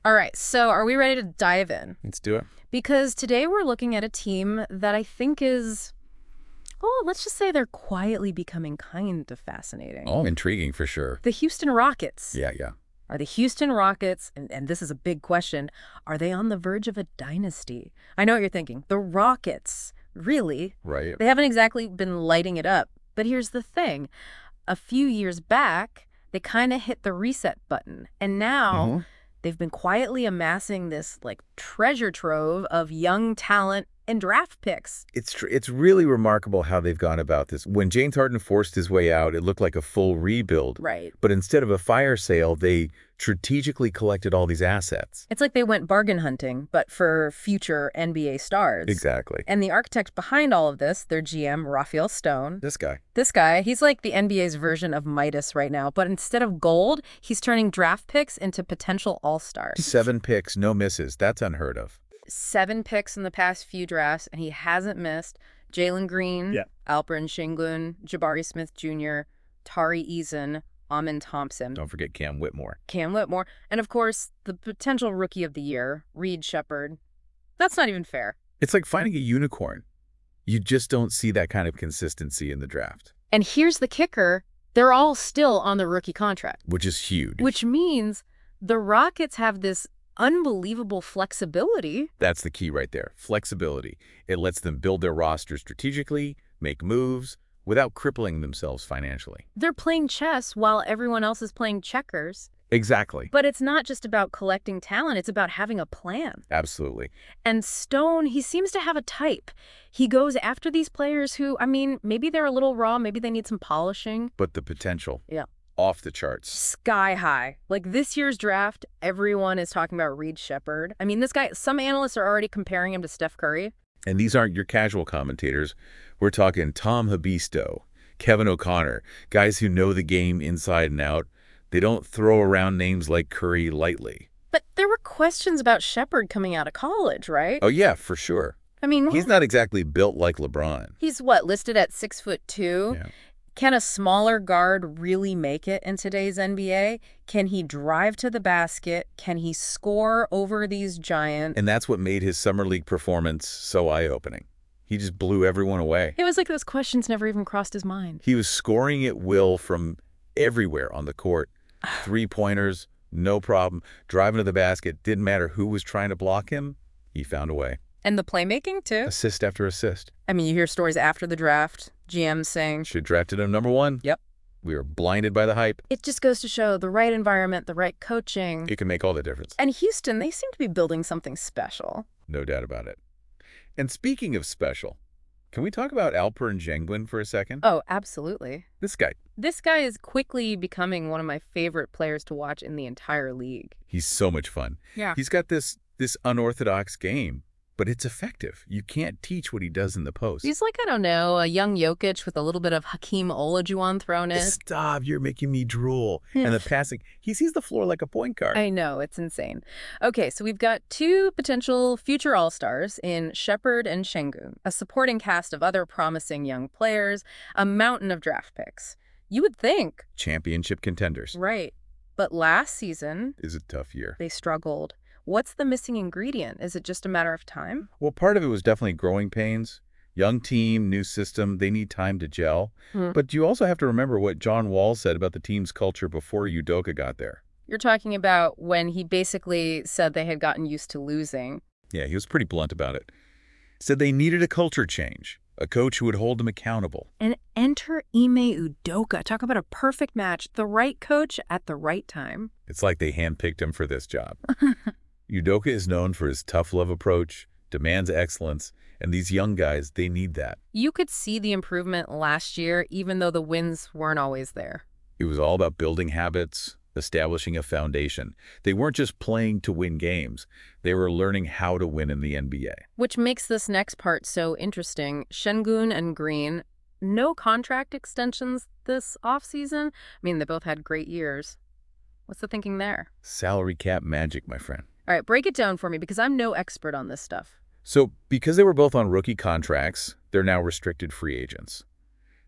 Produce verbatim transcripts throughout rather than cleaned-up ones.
All right, so are we ready to dive in? Let's do it. Because today we're looking at a team that I think is, oh, let's just say they're quietly becoming kind of fascinating. Oh, intriguing for sure. The Houston Rockets. Yeah, yeah. Are the Houston Rockets, and, and this is a big question, are they on the verge of a dynasty? I know what you're thinking. The Rockets, really? Right. They haven't exactly been lighting it up. But here's the thing. A few years back, they kind of hit the reset button. And now Mm-hmm. they've been quietly amassing this like treasure trove of young talent and draft picks. It's tr it's really remarkable how they've gone about this. When James Harden forced his way out, it looked like a full rebuild. Right. But instead of a fire sale, they strategically collected all these assets. It's like they went bargain hunting, but for future N B A stars. Exactly. And the architect behind all of this, their G M, Raphael Stone. This guy. This guy, he's like the N B A's version of Midas right now, but instead of gold, he's turning draft picks into potential all-stars. Seven picks, no misses. That's unheard of. Seven picks in the past few drafts, and he hasn't missed Jalen Green, Yeah. Alperen Sengun, Jabari Smith Junior, Tari Eason, Amin Thompson, Don't forget Cam Whitmore. Cam Whitmore, and of course, the potential rookie of the year, Reed Shepherd. That's not even fair. It's like finding a unicorn. You just don't see that kind of consistency in the draft, And here's the kicker. They're all still on the rookie contract, which is huge. which means the Rockets have this unbelievable flexibility. That's the key right there. Flexibility. It lets them build their roster strategically, make moves, without crippling themselves financially. They're playing chess while everyone else is playing checkers. Exactly. But it's not just about collecting talent, it's about having a plan. Absolutely. And Stone, he seems to have a type. He goes after these players who, I mean, maybe they're a little raw, maybe they need some polishing. But the potential. Yeah. Off the charts. Sky high. Like this year's draft, everyone is talking about Reed Shepherd. I mean, this guy, some analysts are already comparing him to Steph Curry. And these aren't your casual commentators. We're talking Tom Habisto, Kevin O'Connor, guys who know the game inside and out. They don't throw around names like Curry lightly. But there were questions about Shepherd coming out of college, right? Oh, yeah, for sure. I mean, He's not exactly built like LeBron. he's what, listed at six foot two? Yeah. Can a smaller guard really make it in today's N B A? Can he drive to the basket? Can he score over these giants? And that's what made his Summer League performance so eye-opening. He just blew everyone away. It was like those questions never even crossed his mind. He was scoring at will from everywhere on the court. Three-pointers, no problem. Driving to the basket, didn't matter who was trying to block him, he found a way. And the playmaking, too. Assist after assist. I mean, you hear stories after the draft, G M saying, Should drafted him number one. Yep. We were blinded by the hype. it just goes to show the right environment, the right coaching. It can make all the difference. And Houston, they seem to be building something special. No doubt about it. And speaking of special, can we talk about Alperen Sengun for a second? Oh, absolutely. This guy, This guy is quickly becoming one of my favorite players to watch in the entire league. he's so much fun. Yeah. He's got this this unorthodox game, but it's effective. You can't teach what he does in the post. He's like, I don't know, a young Jokic with a little bit of Hakeem Olajuwon thrown in. Stop, you're making me drool. And the passing, he sees the floor like a point guard. I know, it's insane. Okay, so we've got two potential future All-Stars in Shepherd and Sengun, a supporting cast of other promising young players, a mountain of draft picks. You would think. Championship contenders. Right. But last season, Is a tough year. they struggled. What's the missing ingredient? Is it just a matter of time? Well, part of it was definitely growing pains. Young team, new system, they need time to gel. Hmm. But you also have to remember what John Wall said about the team's culture before Udoka got there. You're talking about when he basically said they had gotten used to losing. Yeah, he was pretty blunt about it. Said they needed a culture change, a coach who would hold them accountable. And enter Ime Udoka. Talk about a perfect match. The right coach at the right time. It's like they handpicked him for this job. Udoka is known for his tough love approach, demands excellence, and these young guys, they need that. You could see the improvement last year, even though the wins weren't always there. It was all about building habits, establishing a foundation. They weren't just playing to win games. They were learning how to win in the N B A. Which makes this next part so interesting. Sengun and Green, no contract extensions this offseason. I mean, they both had great years. What's the thinking there? Salary cap magic, my friend. All right, break it down for me because I'm no expert on this stuff. So because they were both on rookie contracts, they're now restricted free agents.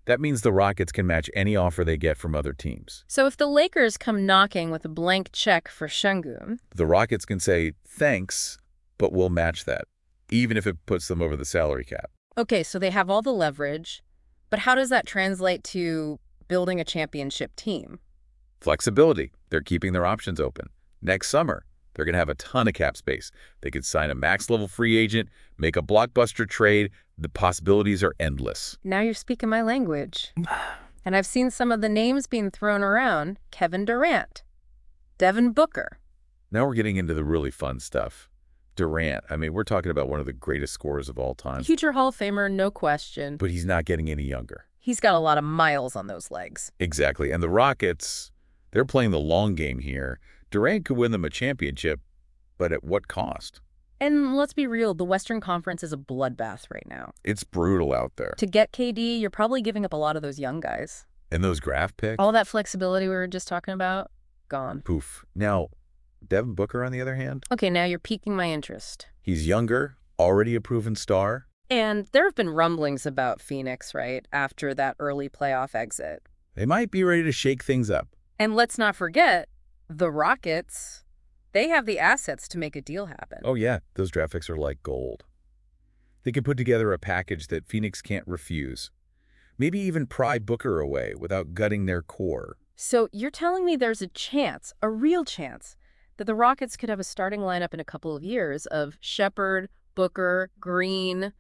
That means the Rockets can match any offer they get from other teams. So if the Lakers come knocking with a blank check for Şengün, The Rockets can say, thanks, but we'll match that, even if it puts them over the salary cap. okay, so they have all the leverage, but how does that translate to building a championship team? Flexibility. They're keeping their options open. Next summer, they're going to have a ton of cap space. They could sign a max-level free agent, make a blockbuster trade. The possibilities are endless. Now you're speaking my language. And I've seen some of the names being thrown around. Kevin Durant, Devin Booker. Now we're getting into the really fun stuff. Durant, I mean, we're talking about one of the greatest scorers of all time. Future Hall of Famer, no question. But he's not getting any younger. He's got a lot of miles on those legs. Exactly. And the Rockets, they're playing the long game here. Durant could win them a championship, but at what cost? And let's be real, the Western Conference is a bloodbath right now. It's brutal out there. To get K D, you're probably giving up a lot of those young guys. And those draft picks? All that flexibility we were just talking about, gone. Poof. Now, Devin Booker, on the other hand, Okay, now you're piquing my interest. he's younger, already a proven star. And there have been rumblings about Phoenix, right, after that early playoff exit. They might be ready to shake things up. And let's not forget, the Rockets, they have the assets to make a deal happen. Oh, yeah, those draft picks are like gold. They could put together a package that Phoenix can't refuse. Maybe even pry Booker away without gutting their core. So you're telling me there's a chance, a real chance, that the Rockets could have a starting lineup in a couple of years of Shepherd, Booker, Green,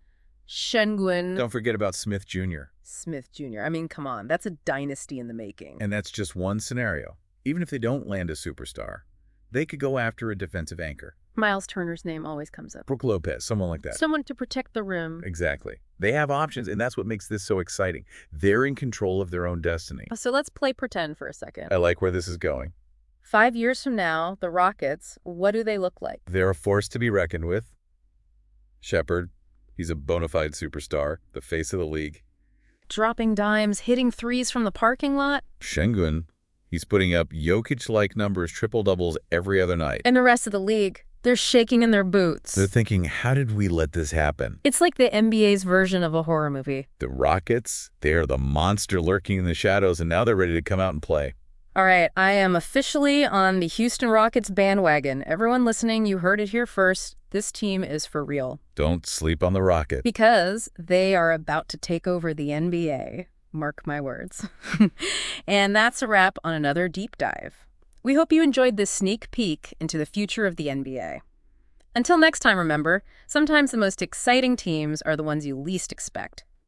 Şengün, Don't forget about Smith Junior Smith Junior I mean, come on, that's a dynasty in the making. And that's just one scenario. Even if they don't land a superstar, they could go after a defensive anchor. Miles Turner's name always comes up. Brook Lopez, someone like that. Someone to protect the rim. Exactly. They have options, and that's what makes this so exciting. They're in control of their own destiny. So let's play pretend for a second. I like where this is going. Five years from now, the Rockets, what do they look like? They're a force to be reckoned with. Shepherd, he's a bona fide superstar, the face of the league. Dropping dimes, hitting threes from the parking lot, Şengün, he's putting up Jokic-like numbers, triple-doubles every other night. and the rest of the league, they're shaking in their boots. They're thinking, how did we let this happen? It's like the N B A's version of a horror movie. The Rockets, they're the monster lurking in the shadows, and now they're ready to come out and play. All right, I am officially on the Houston Rockets bandwagon. Everyone listening, you heard it here first. This team is for real. Don't sleep on the Rocket. Because they are about to take over the N B A. Mark my words. And that's a wrap on another deep dive. We hope you enjoyed this sneak peek into the future of the N B A. Until next time, remember, sometimes the most exciting teams are the ones you least expect.